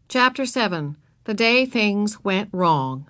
Chapter 7. The Day Things Went Wrong.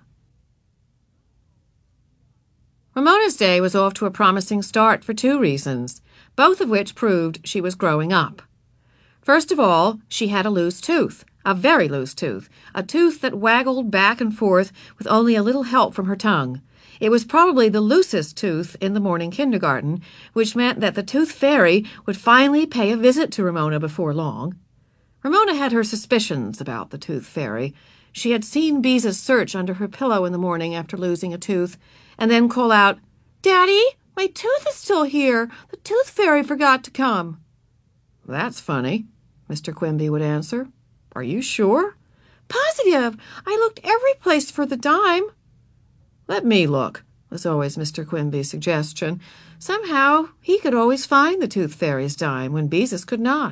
Ramona's day was off to a promising start for two reasons, both of which proved she was growing up. First of all, she had a loose tooth, a very loose tooth, a tooth that waggled back and forth with only a little help from her tongue. It was probably the loosest tooth in the morning kindergarten, which meant that the tooth fairy would finally pay a visit to Ramona before long. Ramona had her suspicions about the tooth fairy. She had seen Beezus search under her pillow in the morning after losing a tooth, and then call out, "Daddy, my tooth is still here. The tooth fairy forgot to come." "That's funny," Mr. Quimby would answer. "Are you sure?" "Positive. I looked every place for the dime." "Let me look," was always Mr. Quimby's suggestion. Somehow he could always find the tooth fairy's dime when Beezus could not.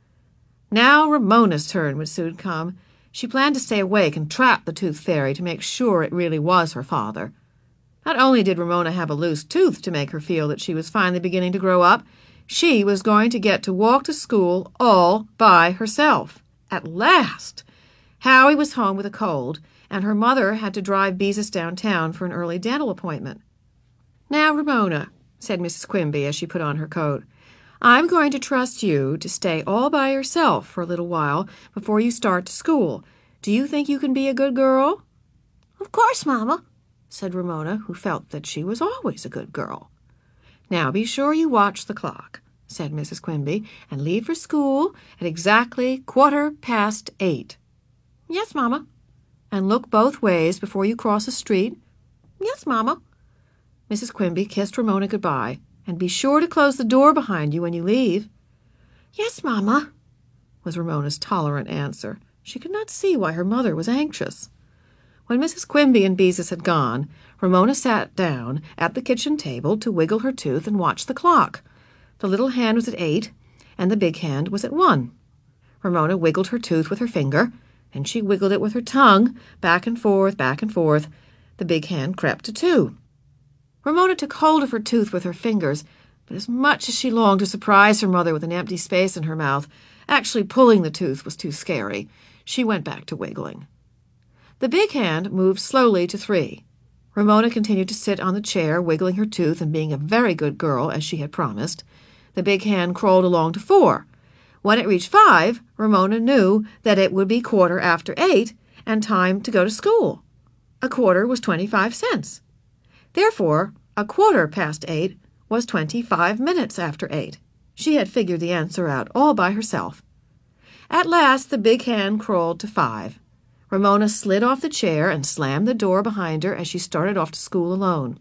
Now Ramona's turn would soon come. She planned to stay awake and trap the tooth fairy to make sure it really was her father. Not only did Ramona have a loose tooth to make her feel that she was finally beginning to grow up, she was going to get to walk to school all by herself. At last! Howie was home with a cold, and her mother had to drive Beezus downtown for an early dental appointment. "Now, Ramona," said Mrs. Quimby as she put on her coat, "I'm going to trust you to stay all by yourself for a little while before you start to school. Do you think you can be a good girl?" "Of course, Mama," said Ramona, who felt that she was always a good girl. "Now be sure you watch the clock," said Mrs. Quimby, "and leave for school at exactly 8:15. "Yes, Mama." "And look both ways before you cross a street." "Yes, Mama." Mrs. Quimby kissed Ramona goodbye. "And be sure to close the door behind you when you leave." "Yes, Mama," was Ramona's tolerant answer. She could not see why her mother was anxious. When Mrs. Quimby and Beezus had gone, Ramona sat down at the kitchen table to wiggle her tooth and watch the clock. The little hand was at 8, and the big hand was at 1. Ramona wiggled her tooth with her finger, and she wiggled it with her tongue, back and forth, back and forth. The big hand crept to 2. Ramona took hold of her tooth with her fingers, but as much as she longed to surprise her mother with an empty space in her mouth, actually pulling the tooth was too scary. She went back to wiggling. The big hand moved slowly to 3. Ramona continued to sit on the chair, wiggling her tooth and being a very good girl, as she had promised. The big hand crawled along to 4. When it reached 5, Ramona knew that it would be 8:15 and time to go to school. A quarter was 25 cents. Therefore, 8:15 was 25 minutes after 8. She had figured the answer out all by herself. At last the big hand crawled to 5. Ramona slid off the chair and slammed the door behind her as she started off to school alone.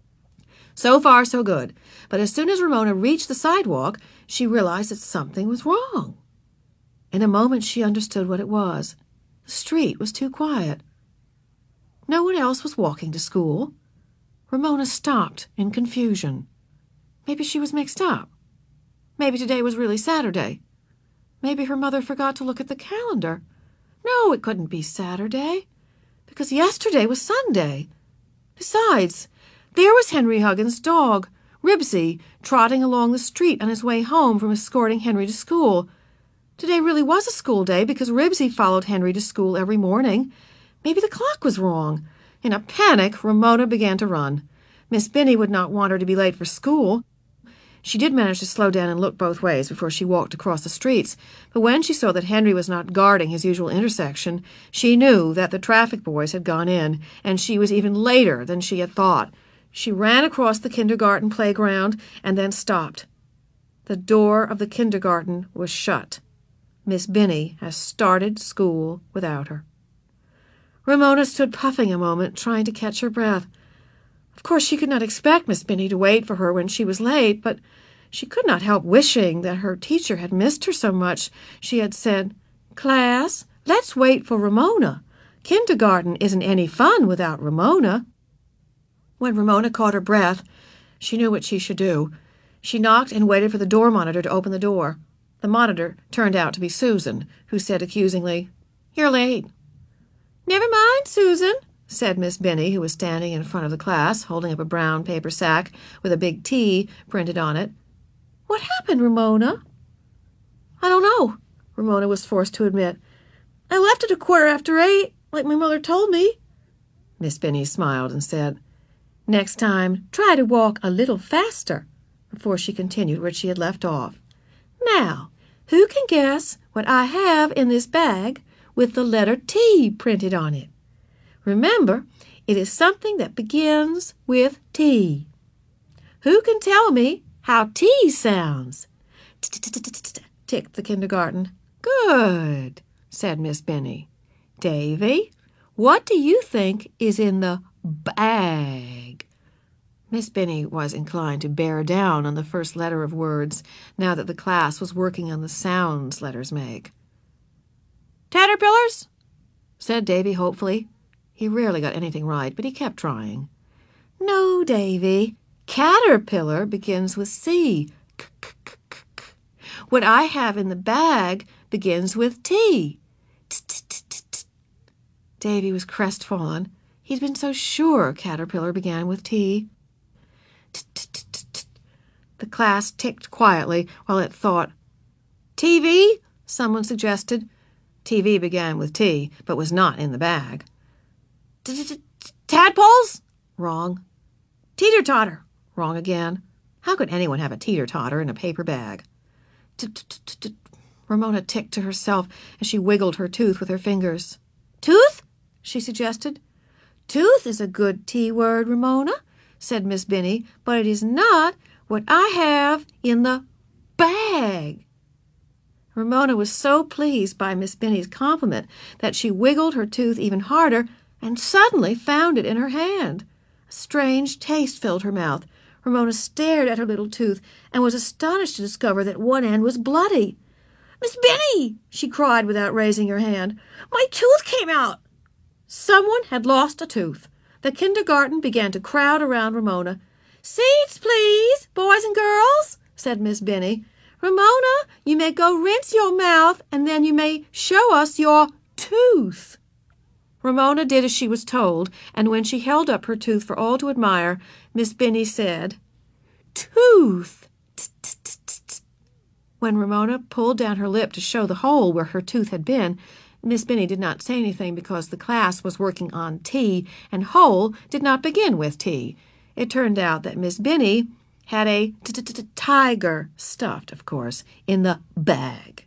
So far, so good. But as soon as Ramona reached the sidewalk, she realized that something was wrong. In a moment she understood what it was. The street was too quiet. No one else was walking to school. Ramona stopped in confusion. Maybe she was mixed up. Maybe today was really Saturday. Maybe her mother forgot to look at the calendar. No, it couldn't be Saturday, because yesterday was Sunday. Besides, there was Henry Huggins' dog, Ribsy, trotting along the street on his way home from escorting Henry to school. Today really was a school day because Ribsy followed Henry to school every morning. Maybe the clock was wrong. In a panic, Ramona began to run. Miss Binny would not want her to be late for school. She did manage to slow down and look both ways before she walked across the streets, but when she saw that Henry was not guarding his usual intersection, she knew that the traffic boys had gone in, and she was even later than she had thought. She ran across the kindergarten playground and then stopped. The door of the kindergarten was shut. Miss Binny has started school without her. Ramona stood puffing a moment, trying to catch her breath. Of course, she could not expect Miss Binny to wait for her when she was late, but she could not help wishing that her teacher had missed her so much. She had said, "Class, let's wait for Ramona. Kindergarten isn't any fun without Ramona." When Ramona caught her breath, she knew what she should do. She knocked and waited for the door monitor to open the door. The monitor turned out to be Susan, who said accusingly, "You're late." "Never mind, Susan," said Miss Binny, who was standing in front of the class, holding up a brown paper sack with a big T printed on it. "What happened, Ramona?" "I don't know," Ramona was forced to admit. I left at 8:15, like my mother told me. Miss Benny smiled and said, "Next time, try to walk a little faster," before she continued where she had left off. "Now, who can guess what I have in this bag with the letter T printed on it? Remember, it is something that begins with T. Who can tell me how T sounds?" Ticked the kindergarten. "Good," said Miss Benny. "Davy, what do you think is in the bag?" Miss Benny was inclined to bear down on the first letter of words, now that the class was working on the sounds letters make. "Caterpillars?" said Davy hopefully. He rarely got anything right, but he kept trying. "No, Davy. Caterpillar begins with C. What I have in the bag begins with T. Davy was crestfallen. He'd been so sure caterpillar began with T. The class ticked quietly while it thought. "TV?" someone suggested. TV began with T, but was not in the bag. "Tadpoles?" Wrong. "Teeter-totter?" Wrong again. How could anyone have a teeter-totter in a paper bag? Ramona ticked to herself as she wiggled her tooth with her fingers. "Tooth?" she suggested. "Tooth is a good T word, Ramona," said Miss Benny, "but it is not what I have in the bag." Ramona was so pleased by Miss Benny's compliment that she wiggled her tooth even harder and suddenly found it in her hand. A strange taste filled her mouth. Ramona stared at her little tooth and was astonished to discover that one end was bloody. "Miss Benny!" she cried without raising her hand. "My tooth came out!" Someone had lost a tooth. The kindergarten began to crowd around Ramona. "Seats, please, boys and girls," said Miss Benny. "Ramona, you may go rinse your mouth, and then you may show us your tooth." Ramona did as she was told, and when she held up her tooth for all to admire, Miss Benny said, "Tooth." When Ramona pulled down her lip to show the hole where her tooth had been, Miss Benny did not say anything because the class was working on T, and hole did not begin with T. It turned out that Miss Benny had a tiger, stuffed, of course, in the bag.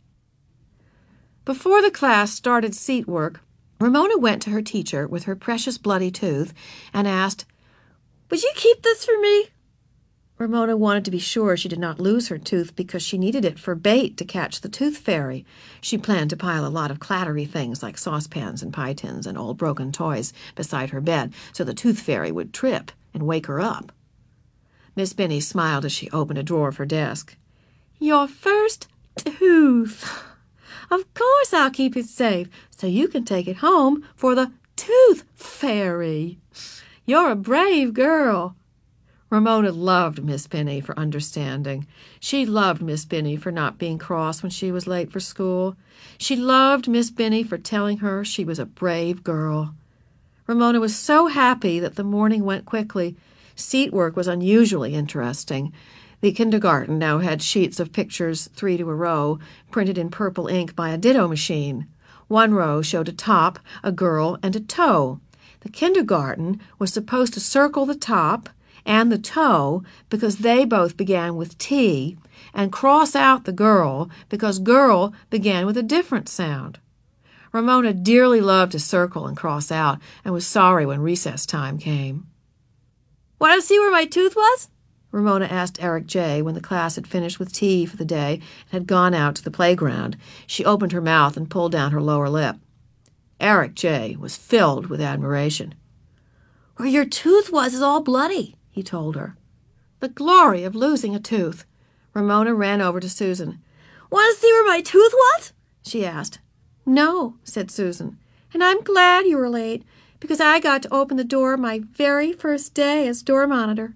Before the class started seat work, Ramona went to her teacher with her precious bloody tooth and asked, "Would you keep this for me?" Ramona wanted to be sure she did not lose her tooth because she needed it for bait to catch the tooth fairy. She planned to pile a lot of clattery things like saucepans and pie tins and old broken toys beside her bed so the tooth fairy would trip and wake her up. Miss Benny smiled as she opened a drawer of her desk. "Your first tooth. Of course I'll keep it safe so you can take it home for the tooth fairy. You're a brave girl." Ramona loved Miss Benny for understanding. She loved Miss Benny for not being cross when she was late for school. She loved Miss Benny for telling her she was a brave girl. Ramona was so happy that the morning went quickly. Seat work was unusually interesting. The kindergarten now had sheets of pictures, 3 to a row, printed in purple ink by a ditto machine. One row showed a top, a girl, and a toe. The kindergarten was supposed to circle the top and the toe because they both began with T, and cross out the girl because girl began with a different sound. Ramona dearly loved to circle and cross out and was sorry when recess time came. "Want to see where my tooth was?" Ramona asked Eric J. when the class had finished with T for the day and had gone out to the playground. She opened her mouth and pulled down her lower lip. Eric J. was filled with admiration. "Where your tooth was is all bloody," he told her. The glory of losing a tooth. Ramona ran over to Susan. "Want to see where my tooth was?" she asked. "No," said Susan, "and I'm glad you were late, because I got to open the door my very first day as door monitor."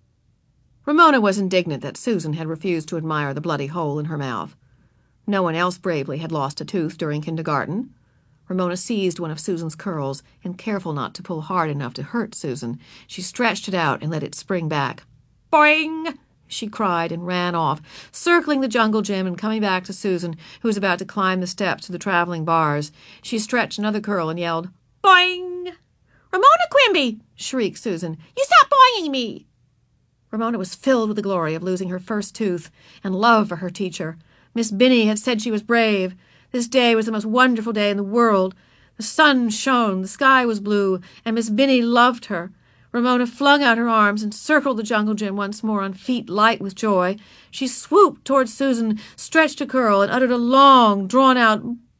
Ramona was indignant that Susan had refused to admire the bloody hole in her mouth. No one else bravely had lost a tooth during kindergarten. Ramona seized one of Susan's curls, and careful not to pull hard enough to hurt Susan, she stretched it out and let it spring back. Boing! she cried and ran off, circling the jungle gym and coming back to Susan, who was about to climb the steps to the traveling bars. She stretched another curl and yelled, "Boing!" "Ramona Quimby!" shrieked Susan. "You stop boinging me!" Ramona was filled with the glory of losing her first tooth and love for her teacher. Miss Binney had said she was brave. This day was the most wonderful day in the world. The sun shone, the sky was blue, and Miss Binney loved her. Ramona flung out her arms and circled the jungle gym once more on feet light with joy. She swooped towards Susan, stretched a curl, and uttered a long, drawn-out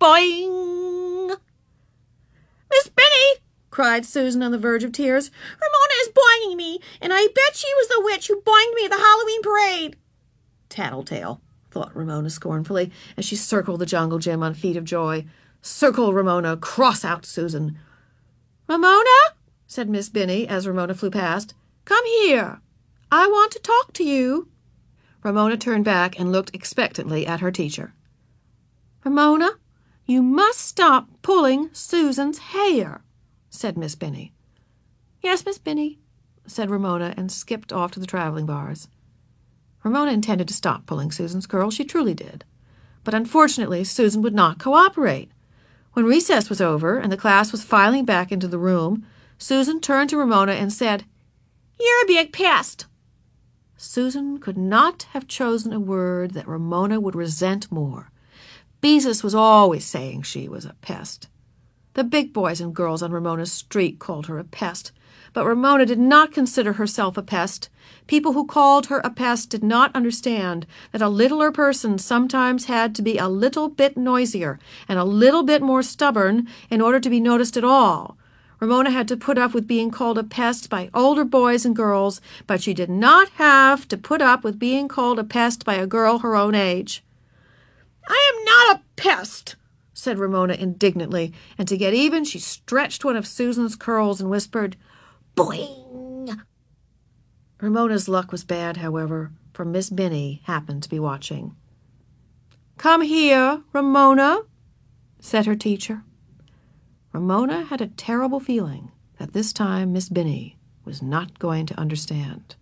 boing. "Miss Binney!" cried Susan on the verge of tears. "Ramona is boinging me, and I bet she was the witch who boinged me at the Halloween parade." "Tattletale," thought Ramona scornfully, as she circled the jungle gym on feet of joy. "Circle, Ramona, cross out Susan." "Ramona," said Miss Binney as Ramona flew past, "come here. I want to talk to you." Ramona turned back and looked expectantly at her teacher. "Ramona, you must stop pulling Susan's hair," said Miss Binney. "Yes, Miss Binney," said Ramona, and skipped off to the traveling bars. Ramona intended to stop pulling Susan's curls. She truly did. But unfortunately, Susan would not cooperate. When recess was over and the class was filing back into the room, Susan turned to Ramona and said, "You're a big pest." Susan could not have chosen a word that Ramona would resent more. Beezus was always saying she was a pest. The big boys and girls on Ramona's street called her a pest, but Ramona did not consider herself a pest. People who called her a pest did not understand that a littler person sometimes had to be a little bit noisier and a little bit more stubborn in order to be noticed at all. Ramona had to put up with being called a pest by older boys and girls, but she did not have to put up with being called a pest by a girl her own age. "I am not a pest," said Ramona indignantly, and to get even, she stretched one of Susan's curls and whispered, "Boing!" Ramona's luck was bad, however, for Miss Binney happened to be watching. "Come here, Ramona," said her teacher. Ramona had a terrible feeling that this time Miss Binney was not going to understand.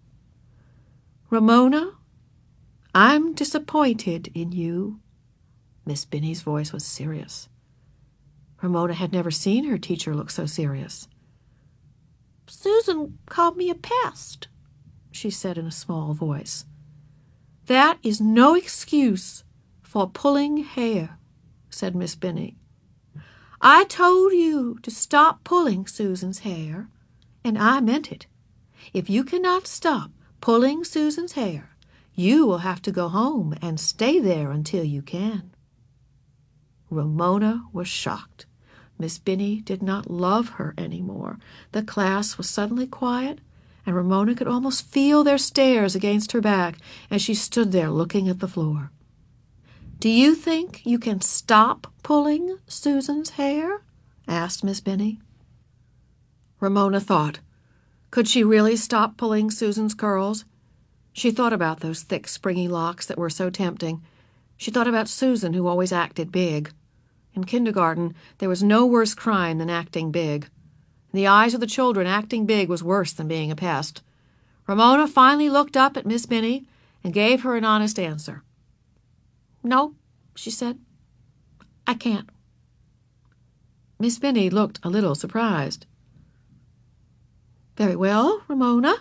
"Ramona, I'm disappointed in you." Miss Binney's voice was serious. Ramona had never seen her teacher look so serious. "Susan called me a pest," she said in a small voice. "That is no excuse for pulling hair," said Miss Binney. "I told you to stop pulling Susan's hair, and I meant it. If you cannot stop pulling Susan's hair, you will have to go home and stay there until you can." Ramona was shocked. Miss Binney did not love her anymore. The class was suddenly quiet, and Ramona could almost feel their stares against her back as she stood there looking at the floor. "Do you think you can stop pulling Susan's hair?" asked Miss Binney. Ramona thought. Could she really stop pulling Susan's curls? She thought about those thick, springy locks that were so tempting. She thought about Susan, who always acted big. In kindergarten, there was no worse crime than acting big. In the eyes of the children, acting big was worse than being a pest. Ramona finally looked up at Miss Binney and gave her an honest answer. "No," she said. "I can't." Miss Binney looked a little surprised. "Very well, Ramona.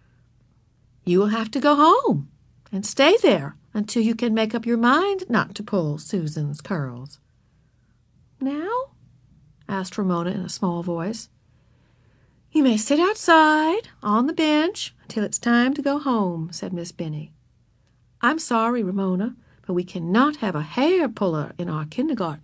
You will have to go home and stay there until you can make up your mind not to pull Susan's curls." "Now?" asked Ramona in a small voice. "You may sit outside on the bench until it's time to go home," said Miss Binney. "I'm sorry, Ramona, but we cannot have a hair puller in our kindergarten."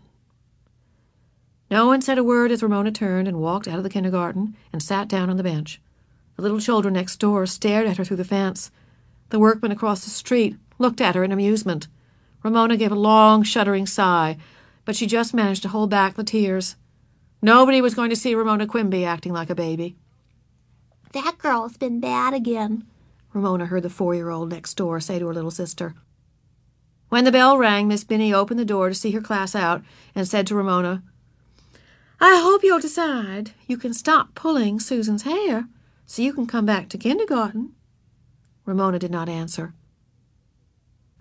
No one said a word as Ramona turned and walked out of the kindergarten and sat down on the bench. The little children next door stared at her through the fence. The workmen across the street looked at her in amusement. Ramona gave a long, shuddering sigh, but she just managed to hold back the tears. Nobody was going to see Ramona Quimby acting like a baby. "That girl's been bad again," Ramona heard the 4-year-old next door say to her little sister. When the bell rang, Miss Binney opened the door to see her class out and said to Ramona, "I hope you'll decide you can stop pulling Susan's hair so you can come back to kindergarten." Ramona did not answer.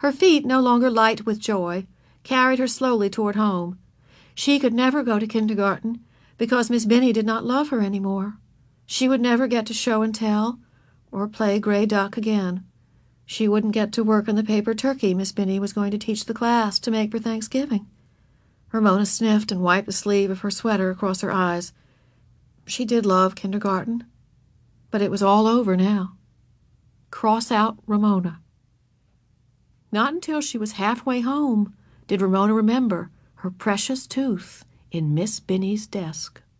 Her feet, no longer light with joy, carried her slowly toward home. She could never go to kindergarten because Miss Binny did not love her any more. She would never get to show and tell or play gray duck again. She wouldn't get to work on the paper turkey Miss Binny was going to teach the class to make for Thanksgiving. Ramona sniffed and wiped the sleeve of her sweater across her eyes. She did love kindergarten, but it was all over now. Cross out Ramona. Not until she was halfway home did Ramona remember her precious tooth in Miss Binny's desk.